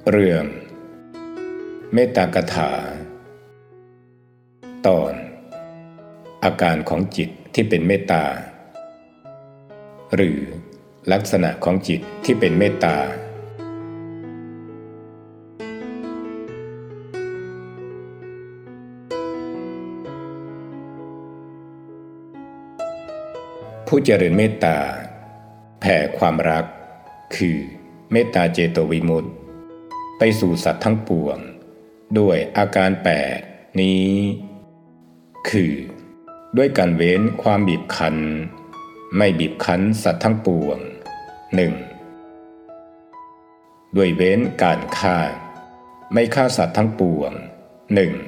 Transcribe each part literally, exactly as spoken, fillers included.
เรื่องเมตตากถาตอนอาการของจิตที่เป็นเมตตาหรือลักษณะของจิตที่เป็นเมตตาผู้เจริญเมตตาแผ่ความรักคือเมตตาเจโตวิมุตติไปสู่สัตว์ทั้งปวงด้วยอาการแปดนี้คือด้วยการเว้นความบีบคั้นไม่บีบคั้นสัตว์ทั้งปวงหนึ่งด้วยเว้นการฆ่าไม่ฆ่าสัตว์ทั้งปวงหนึ่ง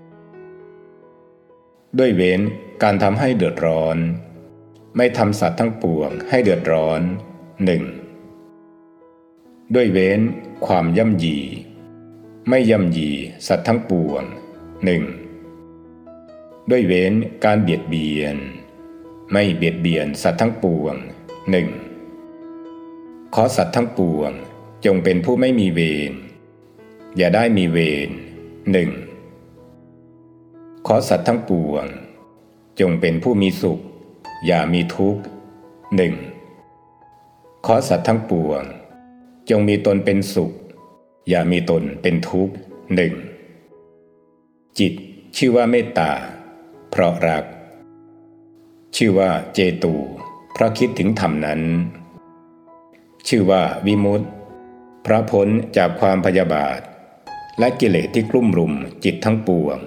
ด้วยเว้นการทำให้เดือดร้อนไม่ทำสัตว์ทั้งปวงให้เดือดร้อนหนึ่งด้วยเว้นความย่ำยีไม่ย่ำยีสัตว์ทั้งปวงหนึ่งด้วยเว้นการเบียดเบียนไม่เบียดเบียนสัตว์ทั้งปวงหนึ่งขอสัตว์ทั้งปวงจงเป็นผู้ไม่มีเวรอย่าได้มีเวรหนึ่งขอสัตว์ทั้งปวงจงเป็นผู้มีสุขอย่ามีทุกข์หนึ่งขอสัตว์ทั้งปวงจงมีตนเป็นสุขอย่ามีตนเป็นทุกข์หนึ่งจิตชื่อว่าเมตตาเพราะรักชื่อว่าเจตูเพราะคิดถึงธรรมนั้นชื่อว่าวิมุตติเพราะพ้นจากความพยาบาทและกิเลสที่กลุ่มรุมจิตทั้งปวง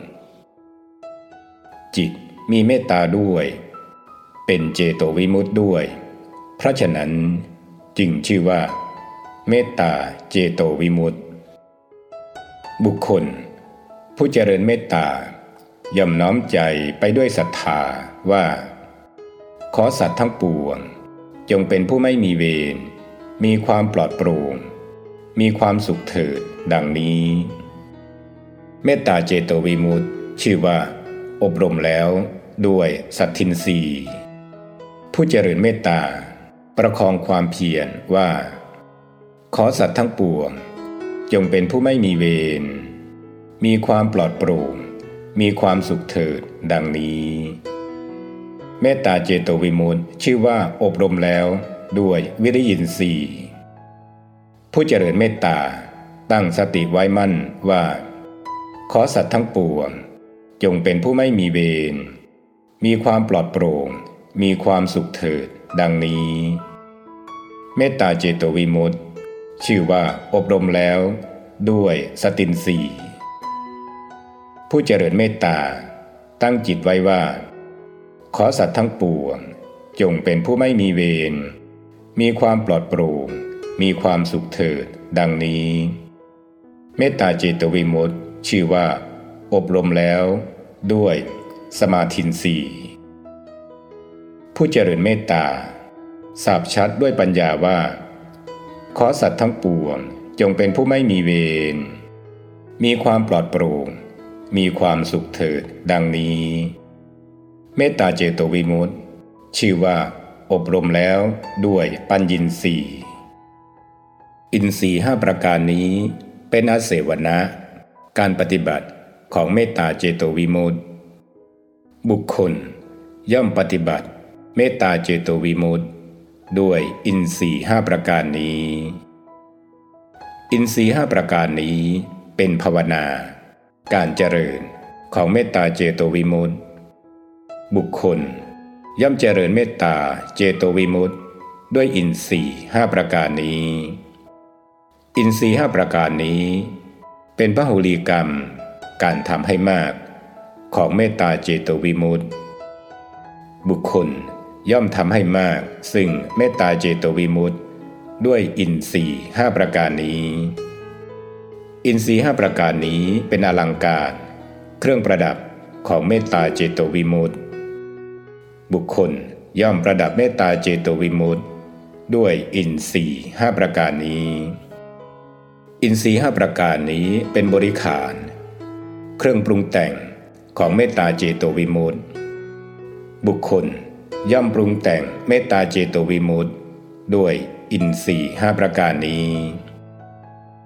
จิตมีเมตตาด้วยเป็นเจโตวิมุตติด้วยเพราะฉะนั้นจึงชื่อว่าเมตตาเจโตวิมุตติบุคคลผู้เจริญเมตตาย่อมน้อมใจไปด้วยศรัทธาว่าขอสัตว์ทั้งปวงจงเป็นผู้ไม่มีเวรมีความปลอดโปร่งมีความสุขเถิดดังนี้เมตตาเจโตวิมุตติชื่อว่าอบรมแล้วด้วยสัตทินรีย์ผู้เจริญเมตตาประคองความเพียรว่าขอสัตว์ทั้งปวงจงเป็นผู้ไม่มีเวรมีความปลอดโปร่งมีความสุขเถิดดังนี้เมตตาเจโตวิมุตติชื่อว่าอบรมแล้วด้วยวิริยินทรีย์ผู้เจริญเมตตาตั้งสติไว้มั่นว่าขอสัตว์ทั้งปวงจงเป็นผู้ไม่มีเวรมีความปลอดโปร่งมีความสุขเถิดดังนี้เมตตาเจโตวิมุตติชื่อว่าอบรมแล้วด้วยสตินทรีย์ผู้เจริญเมตตาตั้งจิตไว้ว่าขอสัตว์ทั้งปวงจงเป็นผู้ไม่มีเวรมีความปลอดโปร่งมีความสุขเถิดดังนี้เมตตาเจโตวิมุตติชื่อว่าอบรมแล้วด้วยสมาธินทรีย์ผู้เจริญเมตตาทราบชัดด้วยปัญญาว่าขอสัตว์ทั้งปวงจงเป็นผู้ไม่มีเวรมีความปลอดโปร่งมีความสุขเถิดดังนี้เมตตาเจโตวิมุตติชื่อว่าอบรมแล้วด้วยปัญญินทรีย์อินทรีย์ห้าประการนี้เป็นอาเสวนะการปฏิบัติของเมตตาเจโตวิมุตติบุคคลย่อมปฏิบัติเมตตาเจโตวิมุตติด้วยอินทรีย์ห้าประการนี้อินทรีย์ห้าประการนี้เป็นภาวนาการเจริญของเมตตาเจโตวิมุตติบุคคลย่อมเจริญเมตตาเจโตวิมุตติด้วยอินทรีย์ห้าประการนี้อินทรีย์ห้าประการนี้เป็นพหุลีกรรมการทำให้มากของเมตตาเจโตวิมุตติบุคคลย่อมทำให้มากซึ่งเมตตาเจโตวิมุตติด้วยอินทรีย์ห้าประการนี้อินทรีย์ห้าประการนี้เป็นอลังการเครื่องประดับของเมตตาเจโตวิมุตติบุคคลย่อมประดับเมตตาเจโตวิมุตติด้วยอินทรีย์ห้าประการนี้อินทรีย์ห้าประการนี้เป็นบริขารเครื่องปรุงแต่งของเมตตาเจโตวิมุตติบุคคลย่อมปรุงแต่งเมตตาเจโตวิมุตติด้วยอินทรีย์ห้าประการนี้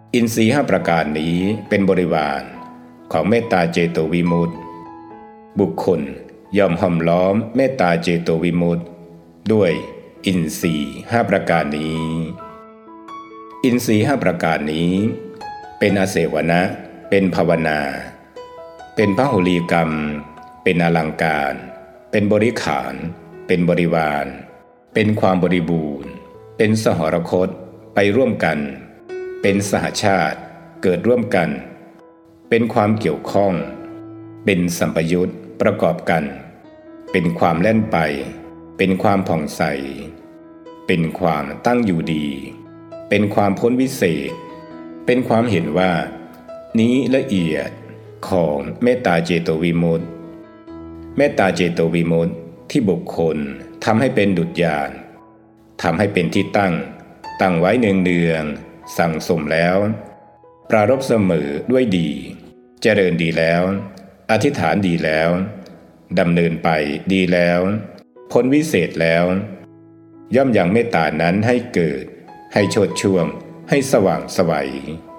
อินทรีย์ห้าประการนี้เป็นบริวารของเมตตาเจโตวิมุตติบุคคลย่อมห้อมล้อมเมตตาเจโตวิมุตติด้วยอินทรีย์ห้าประการนี้อินทรีย์ห้าประการนี้เป็นอาเสวนะเป็นภาวนาเป็นพหุลีกรรมเป็นอลังการเป็นบริขารเป็นบริวารเป็นความบริบูรณ์เป็นสหรคตไปร่วมกันเป็นสหชาติเกิดร่วมกันเป็นความเกี่ยวข้องเป็นสัมปยุตประกอบกันเป็นความแล่นไปเป็นความผ่องใสเป็นความตั้งอยู่ดีเป็นความพ้นวิเศษเป็นความเห็นว่านี้ละเอียดของเมตตาเจโตวิมุตติเมตตาเจโตวิมุตติที่บุคคลทำให้เป็นดุจยานทำให้เป็นที่ตั้งตั้งไว้เนืองเนืองสั่งสมแล้วปรารภเสมอด้วยดีเจริญดีแล้วอธิษฐานดีแล้วดำเนินไปดีแล้วพ้นวิเศษแล้วย่อมยังเมตตานั้นให้เกิดให้โชติช่วงให้สว่างไสว